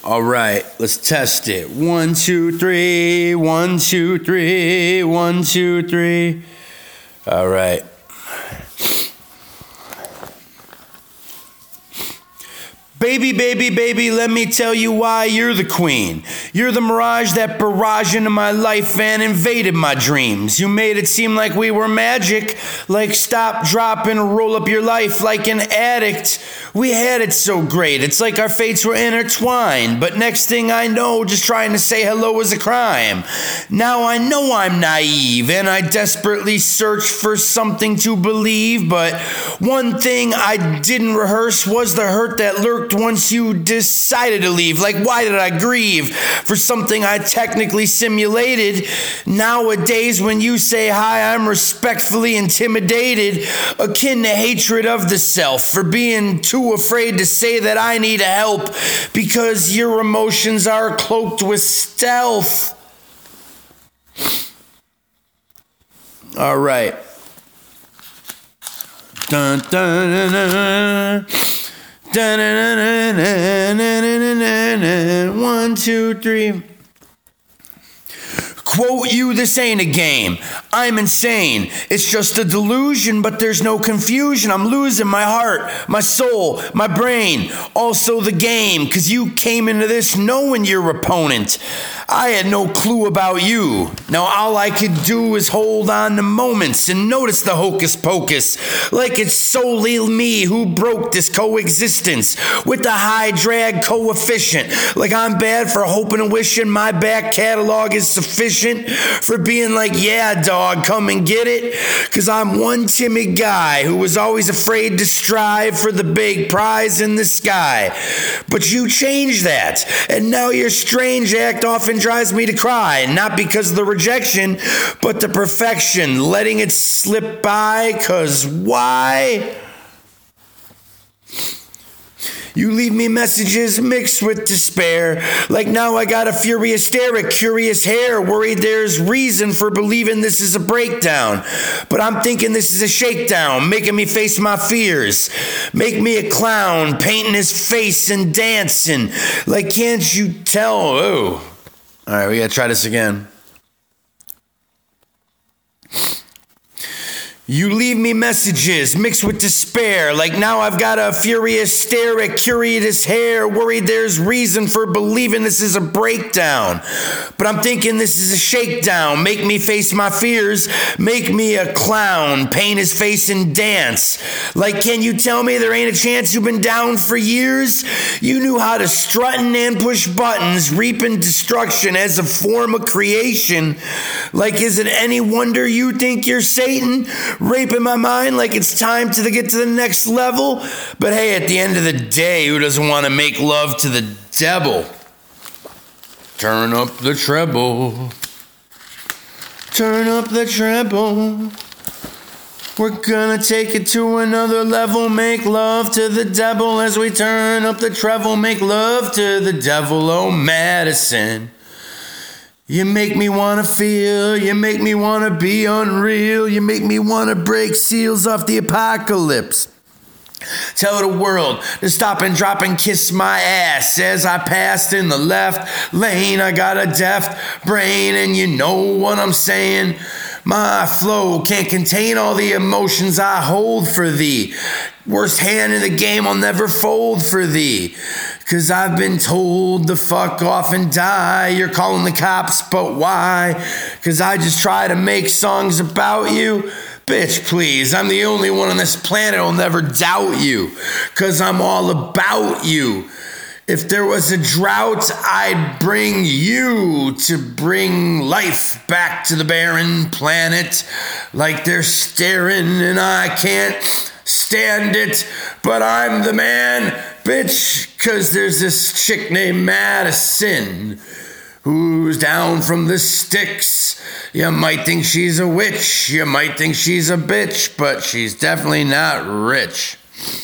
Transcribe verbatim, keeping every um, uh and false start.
All right, let's test it. One, two, three. One, two, three. One, two, three. All right. Baby, baby, baby, let me tell you why you're the queen. You're the mirage that barraged into my life and invaded my dreams. You made it seem like we were magic, like stop, drop, and roll up your life like an addict. We had it so great, it's like our fates were intertwined. But next thing I know, just trying to say hello is a crime. Now I know I'm naive, and I desperately search for something to believe. But one thing I didn't rehearse was the hurt that lurked once you decided to leave. Like, why did I grieve for something I technically simulated? Nowadays, when you say hi, I'm respectfully intimidated, akin to hatred of the self for being too afraid to say that I need help because your emotions are cloaked with stealth. All right. Dun, dun, dun, dun. One, two, three. Quote you, this ain't a game. I'm insane. It's just a delusion, but there's no confusion. I'm losing my heart, my soul, my brain, also the game, because you came into this knowing your opponent. I had no clue about you. Now all I could do is hold on to moments and notice the hocus pocus, like it's solely me who broke this coexistence with the high drag coefficient. Like I'm bad for hoping and wishing my back catalog is sufficient for being like, yeah, dog, come and get it. Because I'm one timid guy who was always afraid to strive for the big prize in the sky. But you changed that, and now your strange act often drives me to cry, not because of the rejection, but the perfection, letting it slip by, cause why? You leave me messages mixed with despair, like now I got a furious stare at curious hair, worried there's reason for believing this is a breakdown. But I'm thinking this is a shakedown, making me face my fears. Make me a clown, painting his face and dancing. Like, can't you tell? Oh. All right, we gotta try this again. You leave me messages mixed with despair, like now I've got a furious stare at curious hair, worried there's reason for believing this is a breakdown. But I'm thinking this is a shakedown, make me face my fears, make me a clown, paint his face and dance. Like, can you tell me there ain't a chance you've been down for years? You knew how to strut and push buttons, reaping destruction as a form of creation. Like, is it any wonder you think you're Satan? Raping my mind like it's time to get to the next level. But hey, at the end of the day, who doesn't want to make love to the devil? Turn up the treble. Turn up the treble. We're gonna take it to another level. Make love to the devil as we turn up the treble. Make love to the devil, oh Madison. You make me wanna feel, you make me wanna be unreal, you make me wanna break seals off the apocalypse. Tell the world to stop and drop and kiss my ass as I passed in the left lane. I got a deaf brain and you know what I'm saying. My flow can't contain all the emotions I hold for thee. Worst hand in the game, I'll never fold for thee. Cause I've been told to fuck off and die. You're calling the cops, but why? Cause I just try to make songs about you. Bitch, please, I'm the only one on this planet who'll never doubt you. Cause I'm all about you. If there was a drought, I'd bring you to bring life back to the barren planet. Like they're staring and I can't stand it, but I'm the man, bitch, cause there's this chick named Madison who's down from the sticks. You might think she's a witch, you might think she's a bitch, but she's definitely not rich.